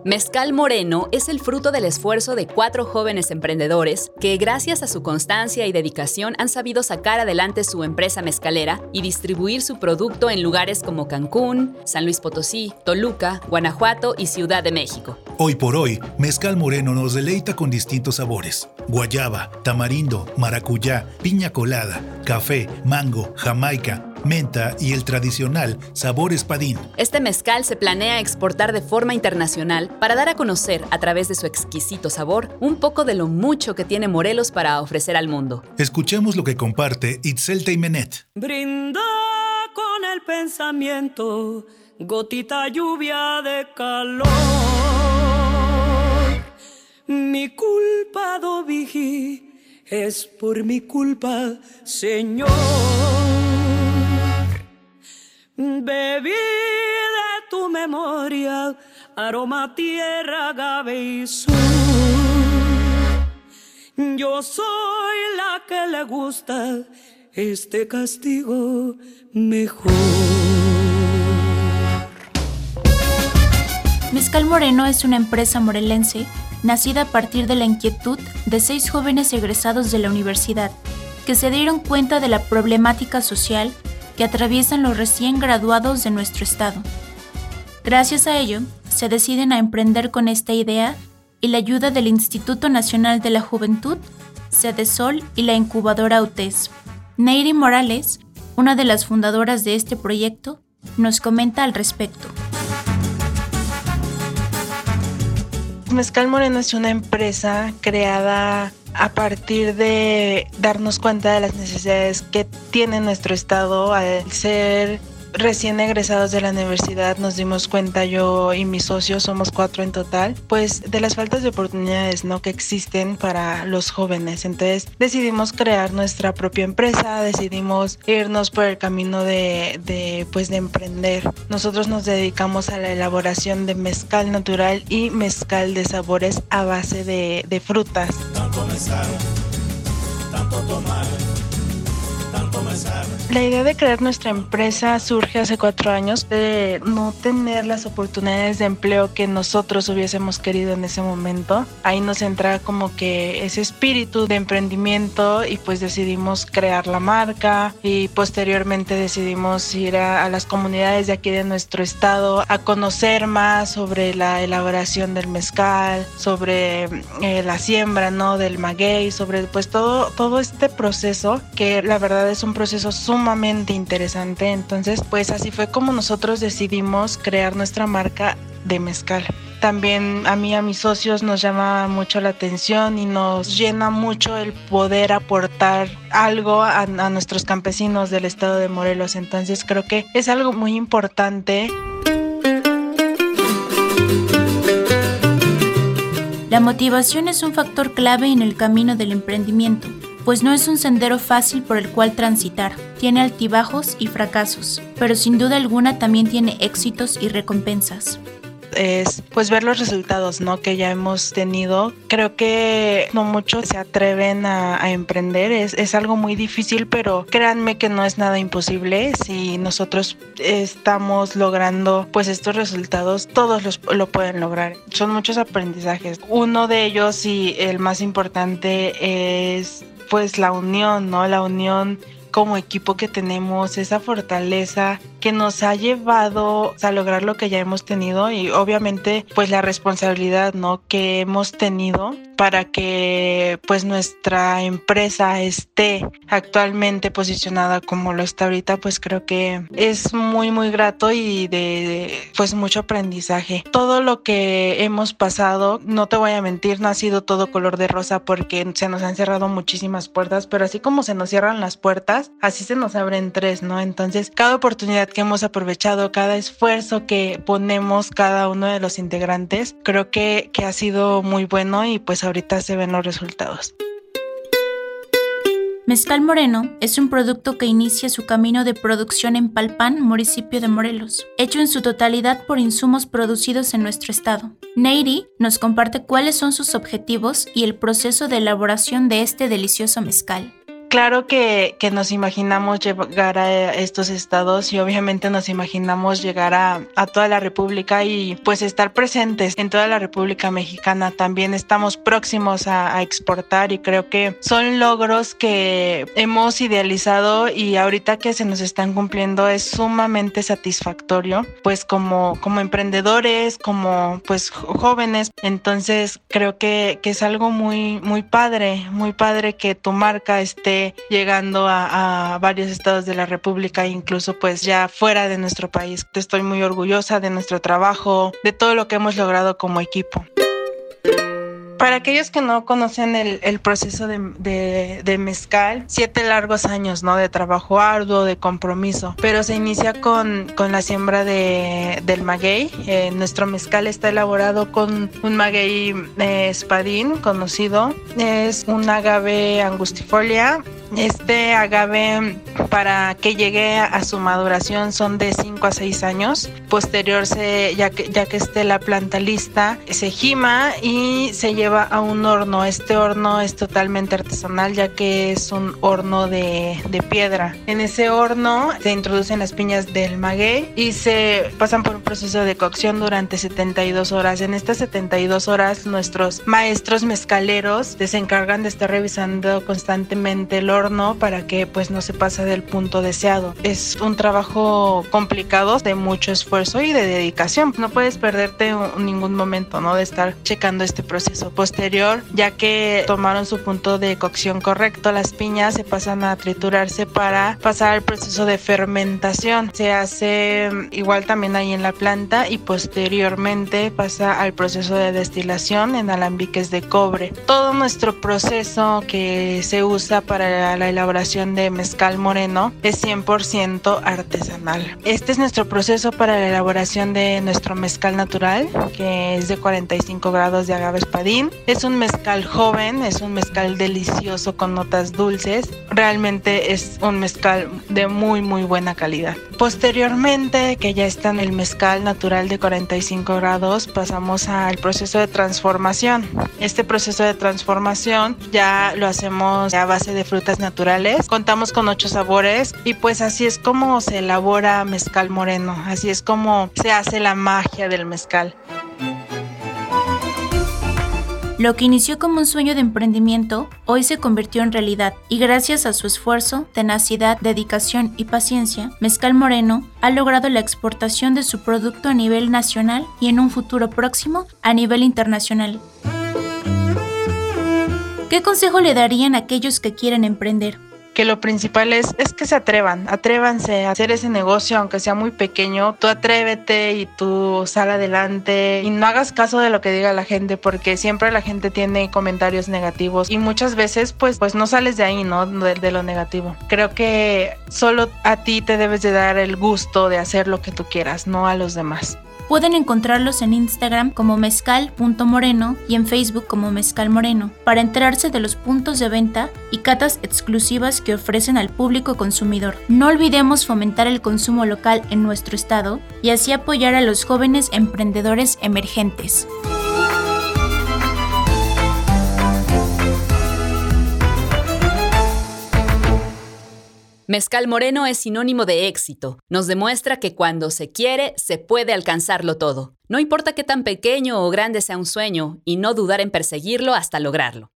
Mezcal Moreno es el fruto del esfuerzo de 4 jóvenes emprendedores que, gracias a su constancia y dedicación, han sabido sacar adelante su empresa mezcalera y distribuir su producto en lugares como Cancún, San Luis Potosí, Toluca, Guanajuato y Ciudad de México. Hoy por hoy, Mezcal Moreno nos deleita con distintos sabores: guayaba, tamarindo, maracuyá, piña colada, café, mango, jamaica, menta y el tradicional sabor espadín. Este mezcal se planea exportar de forma internacional para dar a conocer, a través de su exquisito sabor, un poco de lo mucho que tiene Morelos para ofrecer al mundo. Escuchemos lo que comparte Itzel Teimenet. Brinda con el pensamiento, gotita lluvia de calor. Mi culpa, Dovigi, es por mi culpa, Señor. Bebí de tu memoria, aroma, tierra, agave y sur. Yo soy la que le gusta este castigo mejor. Mezcal Moreno es una empresa morelense nacida a partir de la inquietud de 6 jóvenes egresados de la universidad que se dieron cuenta de la problemática social que atraviesan los recién graduados de nuestro estado. Gracias a ello, se deciden a emprender con esta idea y la ayuda del Instituto Nacional de la Juventud, Sedesol y la incubadora UTES. Neyri Morales, una de las fundadoras de este proyecto, nos comenta al respecto. Mezcal Moreno es una empresa creada a partir de darnos cuenta de las necesidades que tiene nuestro estado. Al ser recién egresados de la universidad nos dimos cuenta, yo y mis socios, somos 4 en total, pues de las faltas de oportunidades, ¿no?, que existen para los jóvenes. Entonces decidimos crear nuestra propia empresa, decidimos irnos por el camino de emprender. Nosotros nos dedicamos a la elaboración de mezcal natural y mezcal de sabores a base de frutas. Tanto mezcal, tanto tomar. La idea de crear nuestra empresa surge hace 4 años, de no tener las oportunidades de empleo que nosotros hubiésemos querido en ese momento. Ahí nos entra como que ese espíritu de emprendimiento y pues decidimos crear la marca y posteriormente decidimos ir a las comunidades de aquí de nuestro estado a conocer más sobre la elaboración del mezcal, sobre la siembra, ¿no?, del maguey, sobre pues todo este proceso, que la verdad es un proceso sumamente interesante. Entonces pues así fue como nosotros decidimos crear nuestra marca de mezcal. También a mí y a mis socios nos llama mucho la atención y nos llena mucho el poder aportar algo a nuestros campesinos del estado de Morelos. Entonces creo que es algo muy importante. La motivación es un factor clave en el camino del emprendimiento, pues no es un sendero fácil por el cual transitar. Tiene altibajos y fracasos, pero sin duda alguna también tiene éxitos y recompensas. Es pues ver los resultados, ¿no?, que ya hemos tenido. Creo que no muchos se atreven a emprender, es algo muy difícil, pero créanme que no es nada imposible. Si nosotros estamos logrando pues estos resultados, todos lo pueden lograr. Son muchos aprendizajes. Uno de ellos, y el más importante, es pues la unión, ¿no? La unión como equipo que tenemos, esa fortaleza que nos ha llevado a lograr lo que ya hemos tenido, y obviamente pues la responsabilidad, ¿no?, que hemos tenido para que pues nuestra empresa esté actualmente posicionada como lo está ahorita. Pues creo que es muy muy grato y de pues mucho aprendizaje. Todo lo que hemos pasado, no te voy a mentir, no ha sido todo color de rosa, porque se nos han cerrado muchísimas puertas, pero así como se nos cierran las puertas, así se nos abren 3, ¿no? Entonces cada oportunidad que hemos aprovechado, cada esfuerzo que ponemos cada uno de los integrantes, creo que ha sido muy bueno, y pues ahorita se ven los resultados. Mezcal Moreno es un producto que inicia su camino de producción en Palpan, municipio de Morelos, hecho en su totalidad por insumos producidos en nuestro estado. Neyri nos comparte cuáles son sus objetivos y el proceso de elaboración de este delicioso mezcal. claro que nos imaginamos llegar a estos estados y obviamente nos imaginamos llegar a toda la República y pues estar presentes en toda la República Mexicana. También estamos próximos a exportar y creo que son logros que hemos idealizado y ahorita que se nos están cumpliendo es sumamente satisfactorio, pues como emprendedores, como pues jóvenes. Entonces creo que es algo muy padre que tu marca esté llegando a varios estados de la República, incluso pues ya fuera de nuestro país. Estoy muy orgullosa de nuestro trabajo, de todo lo que hemos logrado como equipo. Para aquellos que no conocen el proceso de mezcal, 7 largos años, ¿no? De trabajo arduo, de compromiso, pero se inicia con la siembra del maguey. Nuestro mezcal está elaborado con un maguey espadín conocido, es un agave angustifolia. Este agave, para que llegue a su maduración, son de 5 a 6 años. Posterior, ya que esté la planta lista, se jima y se lleva a un horno. Este horno es totalmente artesanal, ya que es un horno de piedra. En ese horno se introducen las piñas del maguey y se pasan por un proceso de cocción durante 72 horas. En estas 72 horas, nuestros maestros mezcaleros se encargan de estar revisando constantemente el horno para que pues no se pase del punto deseado. Es un trabajo complicado, de mucho esfuerzo y de dedicación. No puedes perderte ningún momento, ¿no? De estar checando este proceso. Posterior, ya que tomaron su punto de cocción correcto, las piñas se pasan a triturarse para pasar al proceso de fermentación. Se hace igual también ahí en la planta y posteriormente pasa al proceso de destilación en alambiques de cobre. Todo nuestro proceso que se usa para la elaboración de mezcal moreno es 100% artesanal. Este es nuestro proceso para la elaboración de nuestro mezcal natural, que es de 45 grados de agave espadín. Es un mezcal joven, es un mezcal delicioso con notas dulces. Realmente es un mezcal de muy buena calidad. Posteriormente, que ya está en el mezcal natural de 45 grados, pasamos al proceso de transformación. Este proceso de transformación ya lo hacemos a base de frutas naturales. Contamos con 8 sabores y pues así es como se elabora mezcal moreno. Así es como se hace la magia del mezcal. Lo que inició como un sueño de emprendimiento, hoy se convirtió en realidad y gracias a su esfuerzo, tenacidad, dedicación y paciencia, Mezcal Moreno ha logrado la exportación de su producto a nivel nacional y en un futuro próximo a nivel internacional. ¿Qué consejo le darían a aquellos que quieren emprender? Que lo principal es que se atrévanse a hacer ese negocio, aunque sea muy pequeño. Tú atrévete y tú sal adelante y no hagas caso de lo que diga la gente, porque siempre la gente tiene comentarios negativos y muchas veces pues no sales de ahí, ¿no? De lo negativo. Creo que solo a ti te debes de dar el gusto de hacer lo que tú quieras, no a los demás. Pueden encontrarlos en Instagram como mezcal.moreno y en Facebook como Mezcal Moreno para enterarse de los puntos de venta y catas exclusivas que ofrecen al público consumidor. No olvidemos fomentar el consumo local en nuestro estado y así apoyar a los jóvenes emprendedores emergentes. Mezcal Moreno es sinónimo de éxito. Nos demuestra que cuando se quiere, se puede alcanzarlo todo. No importa qué tan pequeño o grande sea un sueño, y no dudar en perseguirlo hasta lograrlo.